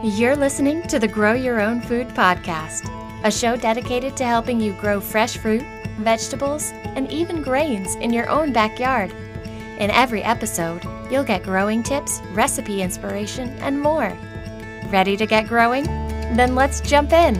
You're listening to the Grow Your Own Food podcast, a show dedicated to helping you grow fresh fruit, vegetables, and even grains in your own backyard. In every episode, you'll get growing tips, recipe inspiration, and more. Ready to get growing? Then let's jump in.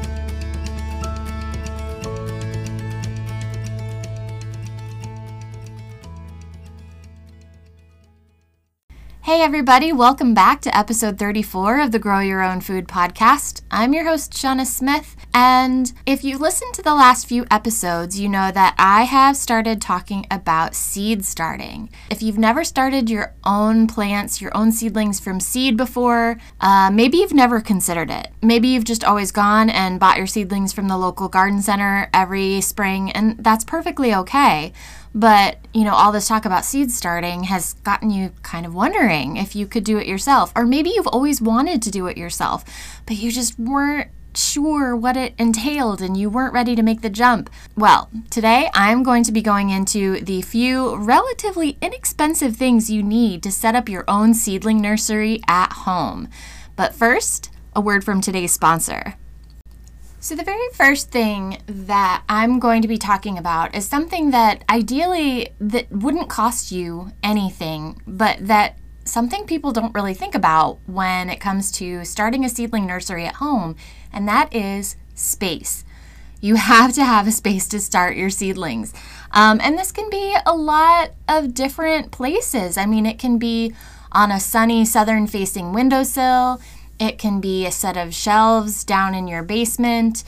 Hey everybody, welcome back to episode 34 of the Grow Your Own Food podcast. I'm your host, Shauna Smith, and if you listened to the last few episodes, you know that I have started talking about seed starting. If you've never started your own plants, your own seedlings from seed before, maybe you've never considered it. Maybe you've just always gone and bought your seedlings from the local garden center every spring, and that's perfectly okay. But, all this talk about seed starting has gotten you kind of wondering if you could do it yourself. Or maybe you've always wanted to do it yourself, but you just weren't sure what it entailed and you weren't ready to make the jump. Well, today I'm going to be going into the few relatively inexpensive things you need to set up your own seedling nursery at home. But first, a word from today's sponsor. So the very first thing that I'm going to be talking about is something that ideally that wouldn't cost you anything, but that something people don't really think about when it comes to starting a seedling nursery at home, and that is space. You have to have a space to start your seedlings. And this can be a lot of different places. I mean, it can be on a sunny southern-facing windowsill. It can be a set of shelves down in your basement,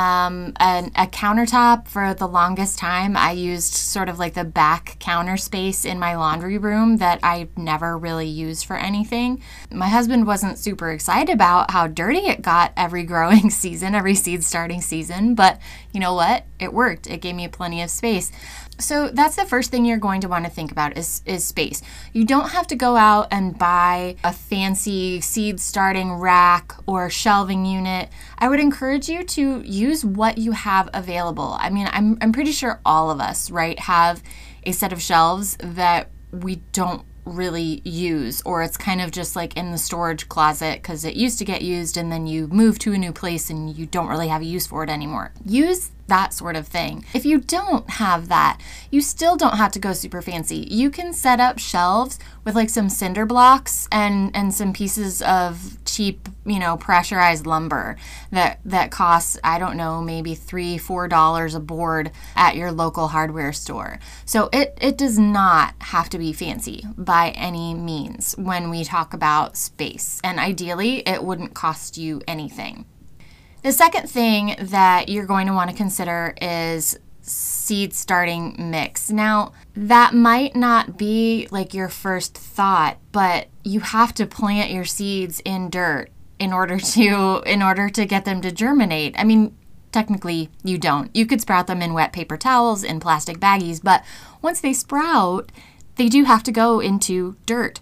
a countertop. For the longest time, I used sort of like the back counter space in my laundry room that I never really used for anything. My husband wasn't super excited about how dirty it got every growing season, every seed starting season, but you know what? It worked. It gave me plenty of space. So that's the first thing you're going to want to think about is space. You don't have to go out and buy a fancy seed starting rack or shelving unit. I would encourage you to use what you have available. I mean, I'm pretty sure all of us, right, have a set of shelves that we don't really use, or it's kind of just like in the storage closet because it used to get used and then you move to a new place and you don't really have a use for it anymore. Use that sort of thing. If you don't have that, you still don't have to go super fancy. You can set up shelves with like some cinder blocks and some pieces of cheap, pressurized lumber that costs, I don't know, maybe $3-4 a board at your local hardware store. So it does not have to be fancy by any means when we talk about space. And ideally, it wouldn't cost you anything. The second thing that you're going to want to consider is seed starting mix. Now, that might not be like your first thought, but you have to plant your seeds in dirt in order to get them to germinate. I mean, technically you don't. You could sprout them in wet paper towels, in plastic baggies, but once they sprout, they do have to go into dirt.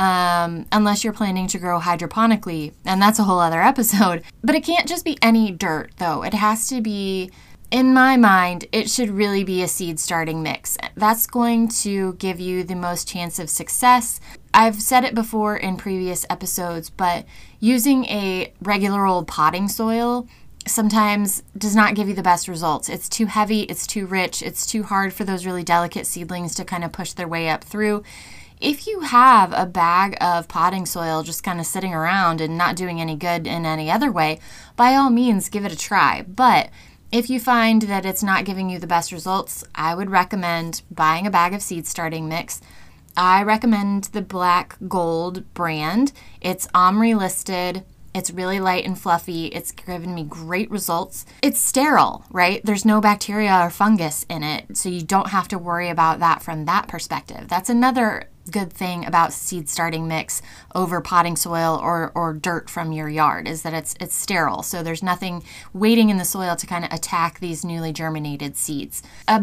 Unless you're planning to grow hydroponically, and that's a whole other episode. But it can't just be any dirt, though. It has to be, in my mind, it should really be a seed starting mix. That's going to give you the most chance of success. I've said it before in previous episodes, but using a regular old potting soil sometimes does not give you the best results. It's too heavy, it's too rich, it's too hard for those really delicate seedlings to kind of push their way up through. If you have a bag of potting soil just kind of sitting around and not doing any good in any other way, by all means, give it a try. But if you find that it's not giving you the best results, I would recommend buying a bag of seed starting mix. I recommend the Black Gold brand. It's OMRI listed. It's really light and fluffy. It's given me great results. It's sterile, right? There's no bacteria or fungus in it, so you don't have to worry about that from that perspective. That's another good thing about seed starting mix over potting soil or dirt from your yard is that it's sterile. So there's nothing waiting in the soil to kind of attack these newly germinated seeds. An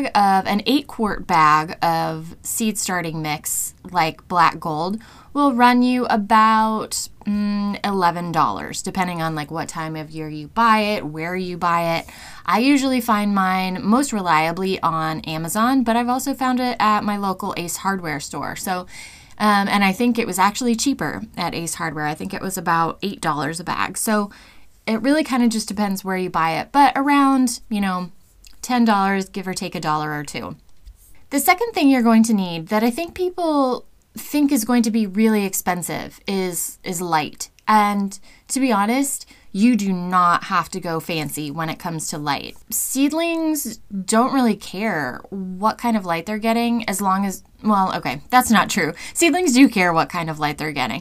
8-quart bag of seed starting mix like Black Gold will run you about $11, depending on like what time of year you buy it, where you buy it. I usually find mine most reliably on Amazon, but I've also found it at my local Ace Hardware store. So And I think it was actually cheaper at Ace Hardware. I think it was about $8 a bag. So it really kind of just depends where you buy it, but around, $10, give or take $1 or $2. The second thing you're going to need that I think people think is going to be really expensive is light. And to be honest, you do not have to go fancy when it comes to light. Seedlings don't really care what kind of light they're getting as long as, well, okay, that's not true. Seedlings do care what kind of light they're getting.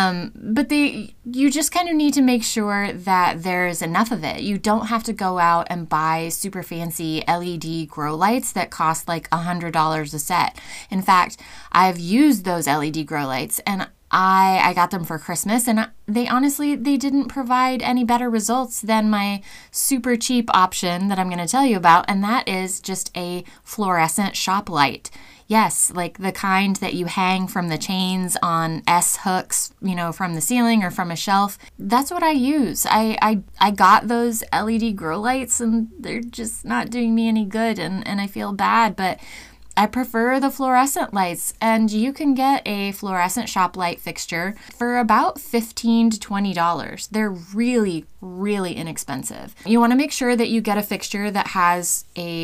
But you just kind of need to make sure that there's enough of it. You don't have to go out and buy super fancy LED grow lights that cost like $100 a set. In fact, I've used those LED grow lights and I got them for Christmas, and they didn't provide any better results than my super cheap option that I'm going to tell you about, and that is just a fluorescent shop light. Yes, like the kind that you hang from the chains on S hooks, from the ceiling or from a shelf. That's what I use. I got those LED grow lights, and they're just not doing me any good, and I feel bad, but I prefer the fluorescent lights, and you can get a fluorescent shop light fixture for about $15 to $20. They're really, really inexpensive. You want to make sure that you get a fixture that has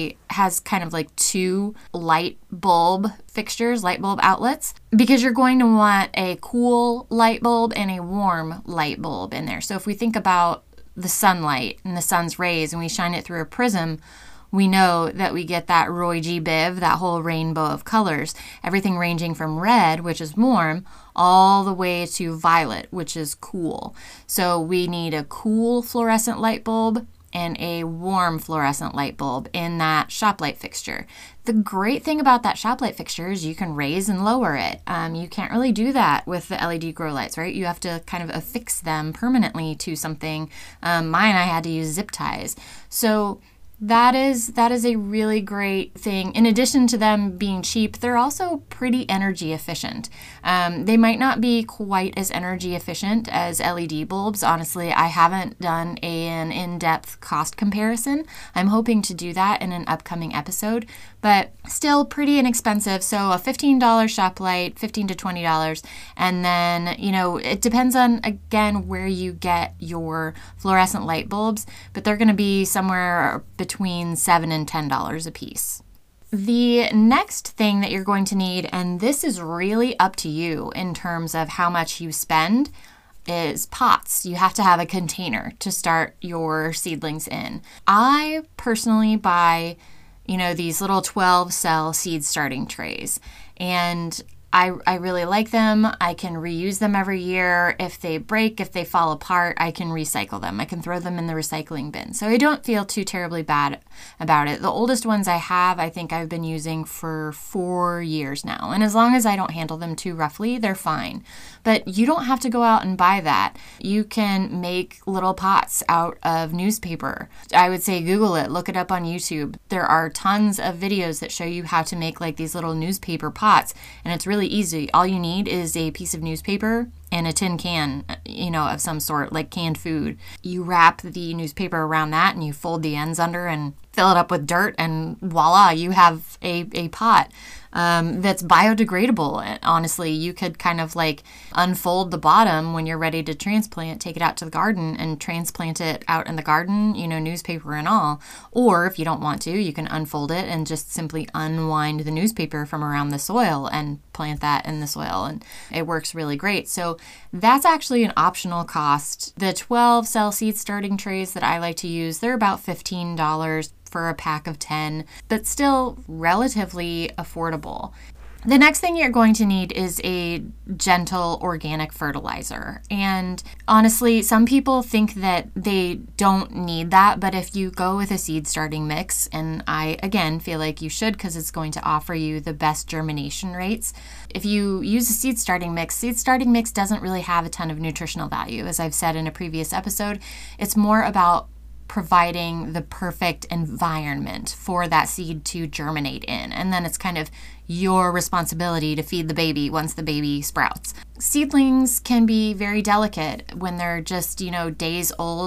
kind of like two light bulb fixtures, light bulb outlets, because you're going to want a cool light bulb and a warm light bulb in there. So if we think about the sunlight and the sun's rays and we shine it through a prism, we know that we get that Roy G. Biv, that whole rainbow of colors, everything ranging from red, which is warm, all the way to violet, which is cool. So we need a cool fluorescent light bulb and a warm fluorescent light bulb in that shop light fixture. The great thing about that shop light fixture is you can raise and lower it. You can't really do that with the LED grow lights, right? You have to kind of affix them permanently to something. Mine, I had to use zip ties. So that is a really great thing. In addition to them being cheap, they're also pretty energy efficient. They might not be quite as energy efficient as LED bulbs. Honestly, I haven't done an in-depth cost comparison. I'm hoping to do that in an upcoming episode, but still pretty inexpensive. So a $15 shop light, $15 to $20. And then, it depends on, again, where you get your fluorescent light bulbs, but they're going to be somewhere between $7 and $10 a piece. The next thing that you're going to need, and this is really up to you in terms of how much you spend, is pots. You have to have a container to start your seedlings in. I personally buy, these little 12-cell seed starting trays, and I really like them. I can reuse them every year. If they break, if they fall apart, I can recycle them. I can throw them in the recycling bin. So I don't feel too terribly bad about it. The oldest ones I have, I think I've been using for 4 years now. And as long as I don't handle them too roughly, they're fine. But you don't have to go out and buy that. You can make little pots out of newspaper. I would say Google it, look it up on YouTube. There are tons of videos that show you how to make like these little newspaper pots, and it's really easy. All you need is a piece of newspaper and a tin can, of some sort, like canned food. You wrap the newspaper around that and you fold the ends under and fill it up with dirt, and voila, you have a pot. That's biodegradable. Honestly, you could kind of like unfold the bottom when you're ready to transplant, take it out to the garden and transplant it out in the garden, newspaper and all. Or if you don't want to, you can unfold it and just simply unwind the newspaper from around the soil and plant that in the soil, and it works really great. So that's actually an optional cost. The 12-cell seed starting trays that I like to use, they're about $15 for a pack of 10, but still relatively affordable. The next thing you're going to need is a gentle organic fertilizer. And honestly, some people think that they don't need that, but if you go with a seed starting mix, and I, again, feel like you should because it's going to offer you the best germination rates. If you use a seed starting mix doesn't really have a ton of nutritional value. As I've said in a previous episode, it's more about providing the perfect environment for that seed to germinate in. And then it's kind of your responsibility to feed the baby once the baby sprouts. Seedlings can be very delicate when they're just, days old.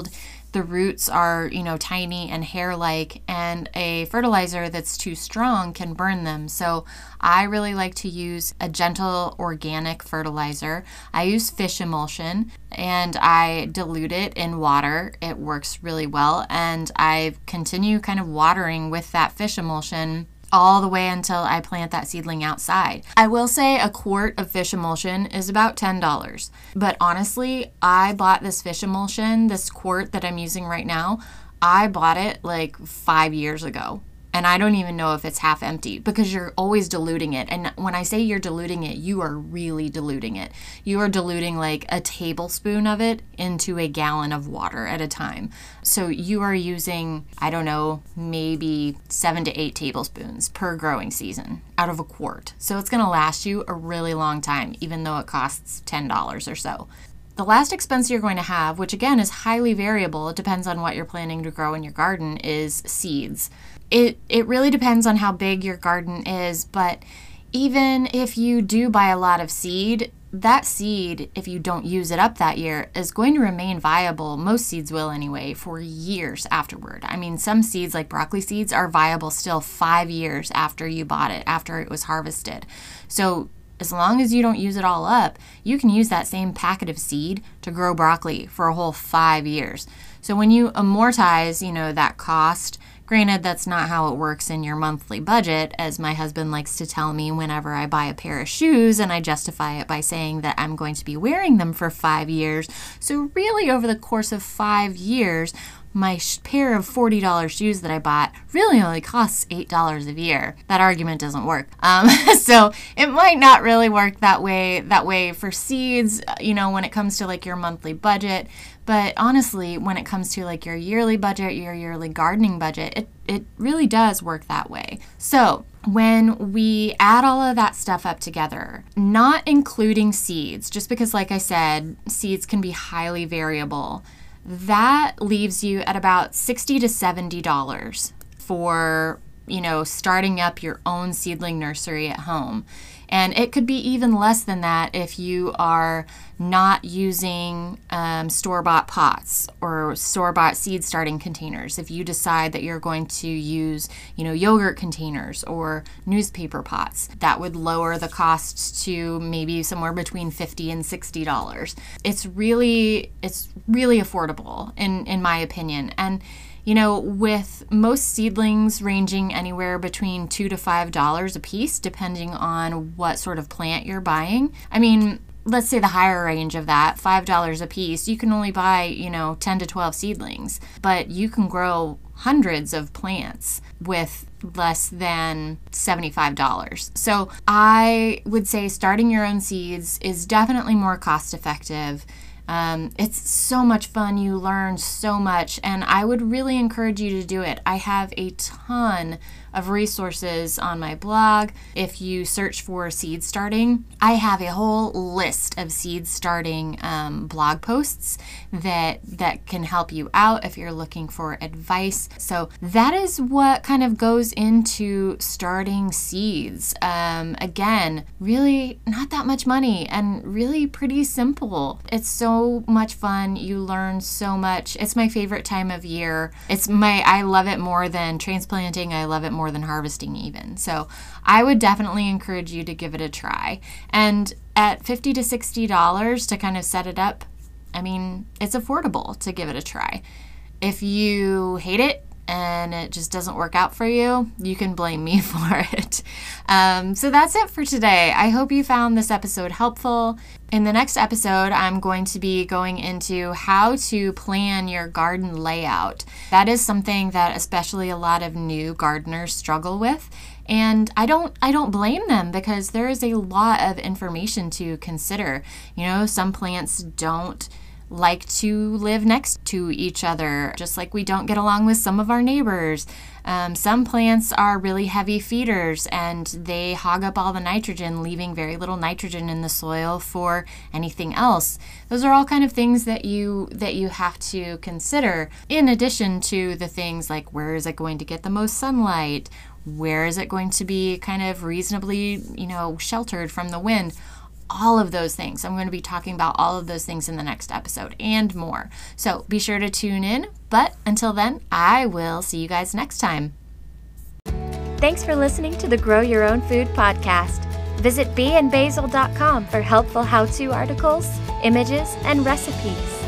the roots are, tiny and hair-like, and a fertilizer that's too strong can burn them. So I really like to use a gentle organic fertilizer. I use fish emulsion and I dilute it in water. It works really well, and I continue kind of watering with that fish emulsion all the way until I plant that seedling outside. I will say a quart of fish emulsion is about $10. But honestly, I bought this fish emulsion, this quart that I'm using right now, I bought it like 5 years ago. And I don't even know if it's half empty because you're always diluting it. And when I say you're diluting it, you are really diluting it. You are diluting like a tablespoon of it into a gallon of water at a time. So you are using, I don't know, maybe 7 to 8 tablespoons per growing season out of a quart. So it's going to last you a really long time, even though it costs $10 or so. The last expense you're going to have, which again is highly variable, it depends on what you're planning to grow in your garden, is seeds. It really depends on how big your garden is, but even if you do buy a lot of seed, that seed, if you don't use it up that year, is going to remain viable. Most seeds will anyway, for years afterward. I mean, some seeds like broccoli seeds are viable still 5 years after you bought it, after it was harvested. So as long as you don't use it all up, you can use that same packet of seed to grow broccoli for a whole 5 years. So when you amortize, that cost, granted, that's not how it works in your monthly budget, as my husband likes to tell me whenever I buy a pair of shoes, and I justify it by saying that I'm going to be wearing them for 5 years. So really, over the course of 5 years, my pair of $40 shoes that I bought really only costs $8 a year. That argument doesn't work. So it might not really work that way for seeds, when it comes to like your monthly budget. But honestly, when it comes to like your yearly budget, your yearly gardening budget, it really does work that way. So when we add all of that stuff up together, not including seeds, just because like I said, seeds can be highly variable, that leaves you at about $60 to $70 for, starting up your own seedling nursery at home. And it could be even less than that if you are not using store-bought pots or store-bought seed starting containers. If you decide that you're going to use, yogurt containers or newspaper pots, that would lower the cost to maybe somewhere between $50 and $60. It's really affordable in my opinion. And with most seedlings ranging anywhere between $2 to $5 a piece, depending on what sort of plant you're buying. I mean, let's say the higher range of that, $5 a piece, you can only buy, 10 to 12 seedlings, but you can grow hundreds of plants with less than $75. So I would say starting your own seeds is definitely more cost effective. It's so much fun. You learn so much, and I would really encourage you to do it. I have a ton of resources on my blog. If you search for seed starting, I have a whole list of seed starting blog posts that can help you out if you're looking for advice. So that is what kind of goes into starting seeds. Again, really not that much money and really pretty simple. It's so much fun. You learn so much. It's my favorite time of year. I love it more than transplanting. I love it more than harvesting even. So I would definitely encourage you to give it a try. And at $50 to $60 to kind of set it up, I mean, it's affordable to give it a try. If you hate it and it just doesn't work out for you, you can blame me for it. So that's it for today. I hope you found this episode helpful. In the next episode, I'm going to be going into how to plan your garden layout. That is something that especially a lot of new gardeners struggle with. And I don't blame them because there is a lot of information to consider. Some plants don't like to live next to each other, just like we don't get along with some of our neighbors. Some plants are really heavy feeders and they hog up all the nitrogen, leaving very little nitrogen in the soil for anything else. Those are all kind of things that you have to consider, in addition to the things like where is it going to get the most sunlight, where is it going to be kind of reasonably, sheltered from the wind. All of those things. I'm going to be talking about all of those things in the next episode and more. So be sure to tune in But until then, I will see you guys next time. Thanks for listening to the Grow Your Own Food podcast. Visit beeandbasil.com for helpful how-to articles, images, and recipes.